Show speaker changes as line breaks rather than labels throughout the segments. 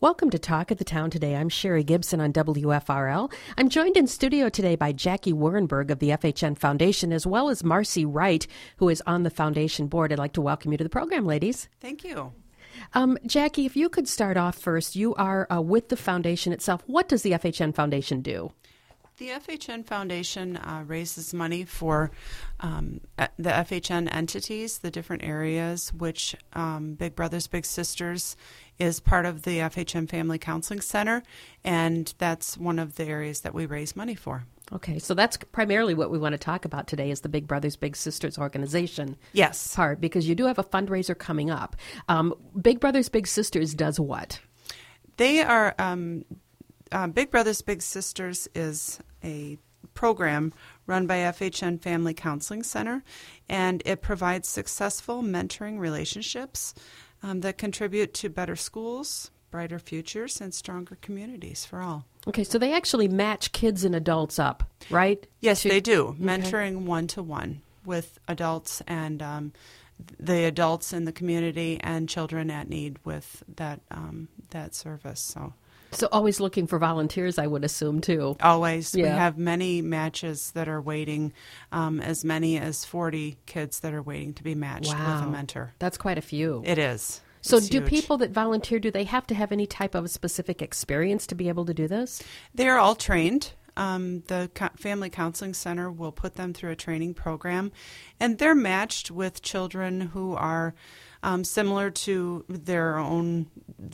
Welcome to Talk of the Town today. I'm Sherry Gibson on WFRL. I'm joined in studio today by Jackie Wurenberg of the FHN Foundation, as well as Marcy Wright, who is on the foundation board. I'd like to welcome you to the program, ladies.
Thank you.
Jackie, if you could start off first, you are with the foundation itself. What does the FHN Foundation do?
The FHN Foundation raises money for the FHN entities, the different areas, which Big Brothers Big Sisters is part of the FHN Family Counseling Center, and that's one of the areas that we raise money for.
Okay, so that's primarily what we want to talk about today is the Big Brothers Big Sisters organization.
Yes.
Part, because you do have a fundraiser coming up. Big Brothers Big Sisters does what?
They are, Big Brothers Big Sisters is a program run by FHN Family Counseling Center, and it provides successful mentoring relationships that contribute to better schools, brighter futures, and stronger communities for all.
Okay, so they actually match kids and adults up, right?
Yes, they do. Mentoring one-to-one with adults and the adults in the community and children at need with that service.
So always looking for volunteers, I would assume, too.
Always.
Yeah.
We have many matches that are waiting, as many as 40 kids that are waiting to be matched with a mentor.
That's quite a few.
It is.
So
It's
do
huge.
people that volunteer, do they have to have any type of specific experience to be able to do this?
They are all trained. The Family Counseling Center will put them through a training program, and they're matched with children who are similar to their own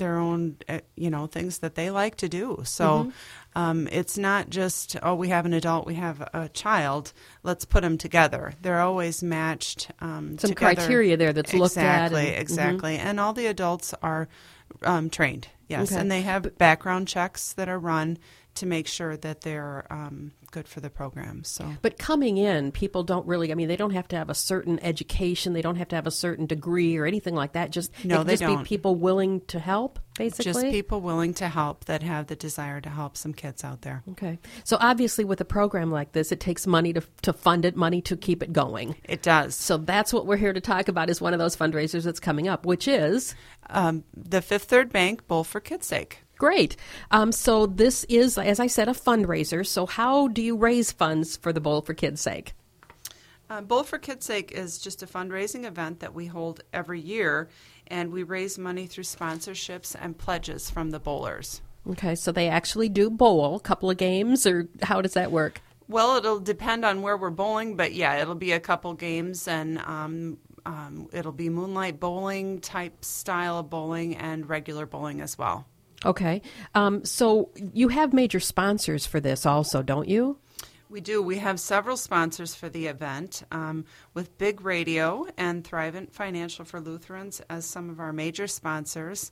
things that they like to do. So it's not just, we have an adult, we have a child, let's put them together. They're always matched
Some
together.
criteria there that's looked at.
Exactly. And all the adults are trained, yes.
Okay.
And they have background checks that are run to make sure that they're good for the program. So,
But coming in, people don't really, they don't have to have a certain education. They don't have to have a certain degree or anything like that.
No, they don't.
Be people willing to help, basically?
Just people willing to help that have the desire to help some kids out there.
Okay. So obviously with a program like this, it takes money to fund it, money to keep it going.
It does.
So that's what we're here to talk about is one of those fundraisers that's coming up, which is?
The Fifth Third Bank Bowl for Kids' Sake.
Great. So this is, as I said, a fundraiser. So how do you raise funds for the Bowl for Kids' Sake?
Bowl for Kids' Sake is just a fundraising event that we hold every year, and we raise money through sponsorships and pledges from the bowlers.
Okay, so they actually do bowl, a couple of games, or how does that work?
Well, it'll depend on where we're bowling, but yeah, it'll be a couple games, and it'll be moonlight bowling type style of bowling and regular bowling as well.
Okay. So you have major sponsors for this also, don't you?
We do. We have several sponsors for the event, with Big Radio and Thrivent Financial for Lutherans as some of our major sponsors.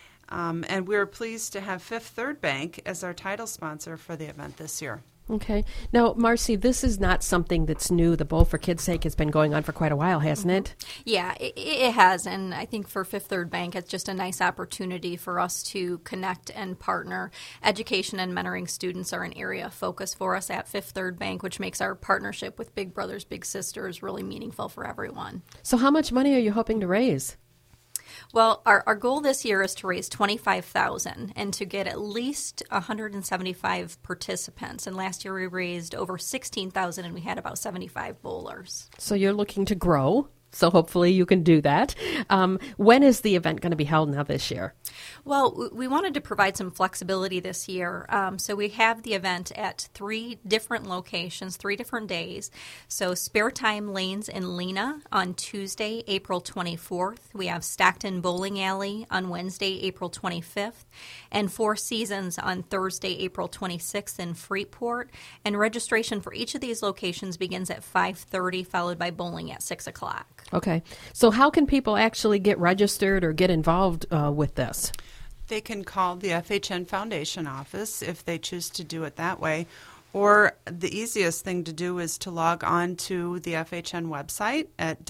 And we're pleased to have Fifth Third Bank as our title sponsor for the event this year.
Okay. Now, Marcy, this is not something that's new. The Bowl for Kids' Sake has been going on for quite a while, hasn't it?
Yeah, it has. And I think for Fifth Third Bank, it's just a nice opportunity for us to connect and partner. Education and mentoring students are an area of focus for us at Fifth Third Bank, which makes our partnership with Big Brothers Big Sisters really meaningful for everyone.
So how much money are you hoping to raise?
Well, our goal this year is to raise $25,000 and to get at least 175 participants. And last year we raised over $16,000 and we had about 75 bowlers.
So you're looking to grow. So hopefully you can do that. When is the event going to be held now this year?
Well, we wanted to provide some flexibility this year. So we have the event at 3 different locations, 3 different days. So Spare Time Lanes in Lena on Tuesday, April 24th. We have Stockton Bowling Alley on Wednesday, April 25th. And Four Seasons on Thursday, April 26th in Freeport. And registration for each of these locations begins at 5:30, followed by bowling at 6 o'clock.
Okay. So how can people actually get registered or get involved with this?
They can call the FHN Foundation office if they choose to do it that way. Or the easiest thing to do is to log on to the FHN website at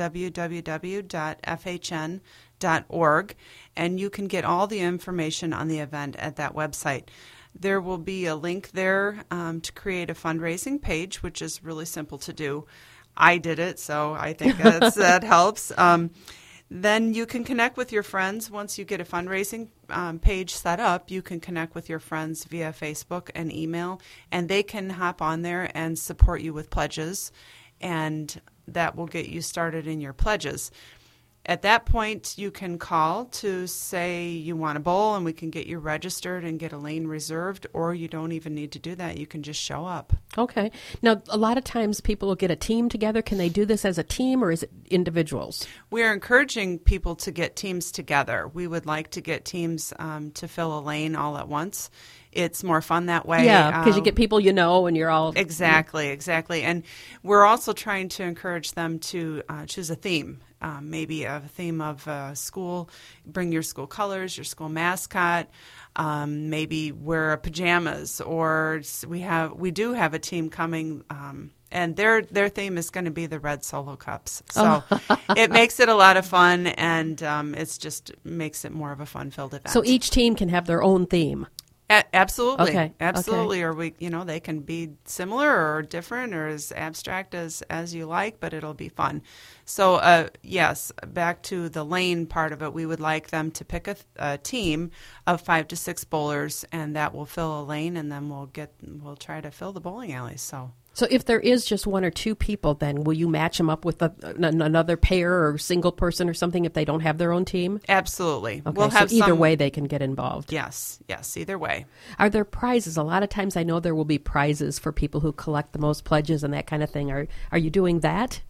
www.fhn.org, and you can get all the information on the event at that website. There will be a link there to create a fundraising page, which is really simple to do. I did it, so I think that helps. Then you can connect with your friends. Once you get a fundraising page set up, you can connect with your friends via Facebook and email, and they can hop on there and support you with pledges, and that will get you started in your pledges. At that point, you can call to say you want a bowl, and we can get you registered and get a lane reserved, or you don't even need to do that. You can just show up.
Okay. Now, a lot of times people will get a team together. Can they do this as a team, or is it individuals?
We're encouraging people to get teams together. We would like to get teams to fill a lane all at once. It's more fun that way.
Yeah, because you get people you know, and you're all...
Exactly. And we're also trying to encourage them to choose a theme. Maybe a theme of school, bring your school colors, your school mascot, maybe wear pajamas, or we do have a team coming, and their theme is going to be the red Solo cups. So it makes it a lot of fun, and it's just makes it more of a fun-filled event.
So each team can have their own theme.
Absolutely.
Okay.
Absolutely. Or they can be similar or different or as abstract as you like, but it'll be fun. So, yes, back to the lane part of it, we would like them to pick a team of 5 to 6 bowlers, and that will fill a lane, and then we'll try to fill the bowling alley.
So if there is just 1 or 2 people, then will you match them up with another pair or single person or something if they don't have their own team?
Absolutely.
Okay, so either way they can get involved.
Yes, either way.
Are there prizes? A lot of times I know there will be prizes for people who collect the most pledges and that kind of thing. Are you doing that?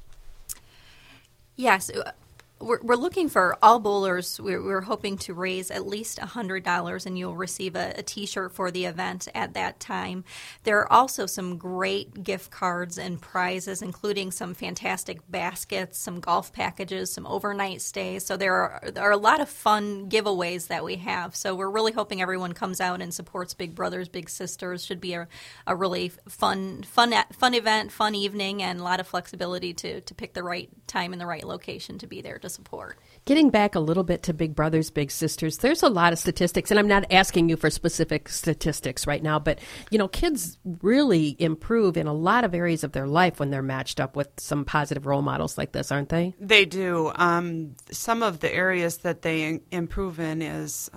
Yes. We're looking for all bowlers. We're hoping to raise at least $100, and you'll receive a T-shirt for the event at that time. There are also some great gift cards and prizes, including some fantastic baskets, some golf packages, some overnight stays. So there are a lot of fun giveaways that we have. So we're really hoping everyone comes out and supports Big Brothers Big Sisters. Should be a really fun event, fun evening, and a lot of flexibility to pick the right time and the right location to be there to support.
Getting back a little bit to Big Brothers Big Sisters, there's a lot of statistics, and I'm not asking you for specific statistics right now, but kids really improve in a lot of areas of their life when they're matched up with some positive role models like this, aren't they?
They do. Some of the areas that they improve in is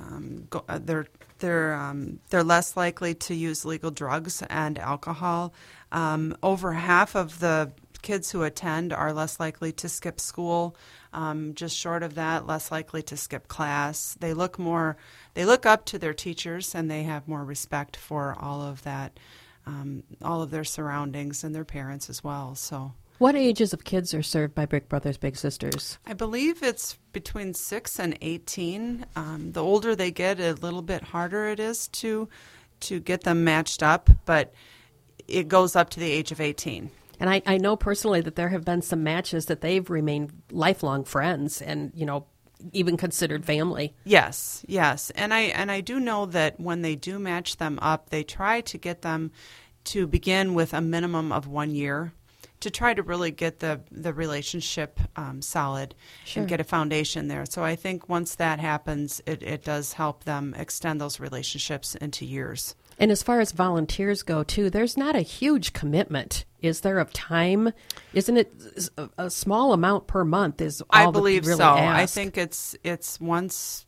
they're less likely to use legal drugs and alcohol. Over half of the kids who attend are less likely to skip school. Just short of that, less likely to skip class. They look up to their teachers, and they have more respect for all of that, all of their surroundings and their parents as well. So,
what ages of kids are served by Big Brothers Big Sisters?
I believe it's between 6 and 18. The older they get, a little bit harder it is to get them matched up, but it goes up to the age of 18.
And I know personally that there have been some matches that they've remained lifelong friends and, even considered family.
Yes. And I do know that when they do match them up, they try to get them to begin with a minimum of 1 year to try to really get the relationship solid. Sure. And get a foundation there. So I think once that happens, it does help them extend those relationships into years.
And as far as volunteers go, too, there's not a huge commitment, is there, of time? Isn't it a small amount per month is all
I believe
really
so.
ask?
I think it's once,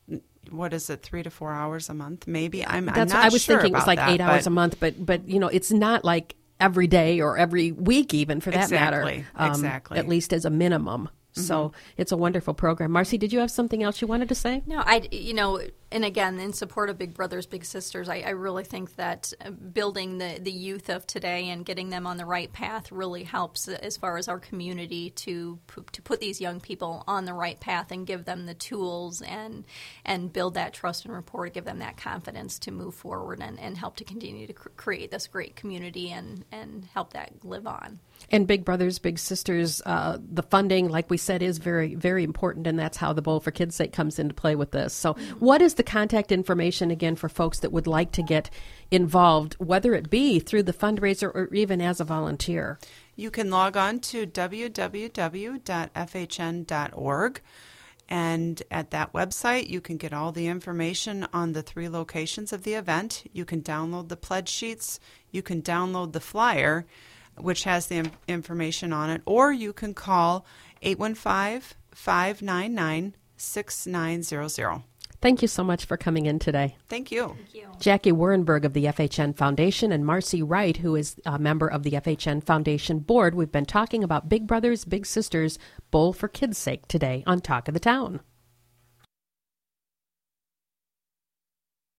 3 to 4 hours a month, maybe? I'm not
I was
sure
thinking it was like
that,
8 hours a month, but it's not like every day or every week even, for that matter.
Exactly.
At least as a minimum. So it's a wonderful program. Marcy, did you have something else you wanted to say?
No, and again, in support of Big Brothers Big Sisters, I really think that building the youth of today and getting them on the right path really helps as far as our community to put these young people on the right path and give them the tools and build that trust and rapport, give them that confidence to move forward and help to continue to create this great community and help that live on.
And Big Brothers Big Sisters, the funding, like we said, is very, very important, and that's how the Bowl for Kids' Sake comes into play with this. So what is the contact information, again, for folks that would like to get involved, whether it be through the fundraiser or even as a volunteer?
You can log on to www.fhn.org, and at that website you can get all the information on the 3 locations of the event. You can download the pledge sheets, you can download the flyer, which has the information on it, or you can call 815 888-599-6900.
Thank you so much for coming in today.
Thank you.
Thank you.
Jackie Wurenberg of the FHN Foundation and Marcy Wright, who is a member of the FHN Foundation Board. We've been talking about Big Brothers Big Sisters Bowl for Kids' Sake today on Talk of the Town.